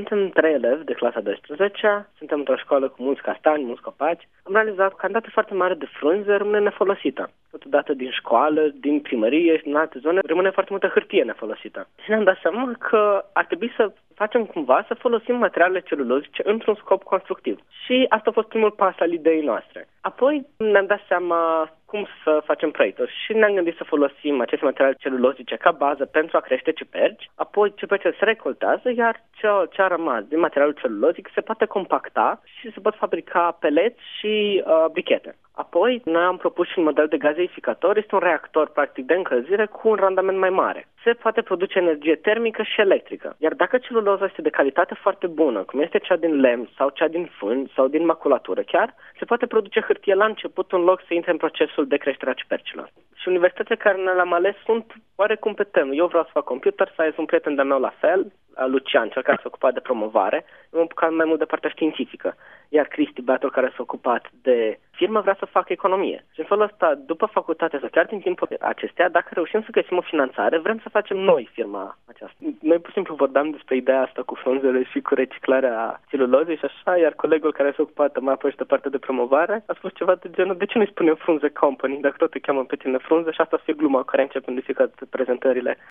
suntem 3 elevi de clasa 12, suntem într-o școală cu mulți castani, mulți copaci. Am realizat că cantitate foarte mare de frunze rămâne nefolosită. Totodată din școală, din primărie și din alte zone rămâne foarte multă hârtie nefolosită. Și ne-am dat seama că ar trebui să facem cumva să folosim materialele celulozice într-un scop constructiv. Și asta a fost primul pas al ideii noastre. Apoi ne-am dat seama cum să facem proiectul și ne-am gândit să folosim aceste materiale celulozice ca bază pentru a crește ciuperci. Apoi ciupercile se recoltează, iar ce a rămas din materialul celulozic se poate compacta și se pot fabrica peleți și brichete. Apoi, noi am propus și un model de gazeificator, este un reactor practic de încălzire cu un randament mai mare. Se poate produce energie termică și electrică. Iar dacă celuloza este de calitate foarte bună, cum este cea din lemn sau cea din fân sau din maculatură chiar, se poate produce hârtie la început în loc să intre în procesul de creștere a ciupercilor. Și universitățile care ne le-am ales sunt oarecum pe temă. Eu vreau să fac computer science, un prieten de-al meu la fel, Lucian, cel care s-a ocupat de promovare, m-am ocupat mai mult de partea științifică. Iar Cristi Beatul, care s-a ocupat de firmă, vrea să facă economie. Și în felul ăsta, după facultate sau chiar din timpul acestea, dacă reușim să găsim o finanțare, vrem să facem noi firma aceasta. Noi pur și simplu vorbeam despre ideea asta cu frunzele și cu reciclarea celulozei și așa, iar colegul care s-a ocupat mai apoi și de partea de promovare a spus ceva de genul: de ce nu-i spunem Frunze Company, dacă tot te cheamă pe tine Frunze? Și asta să fie gluma care începem de fiecare prezentările.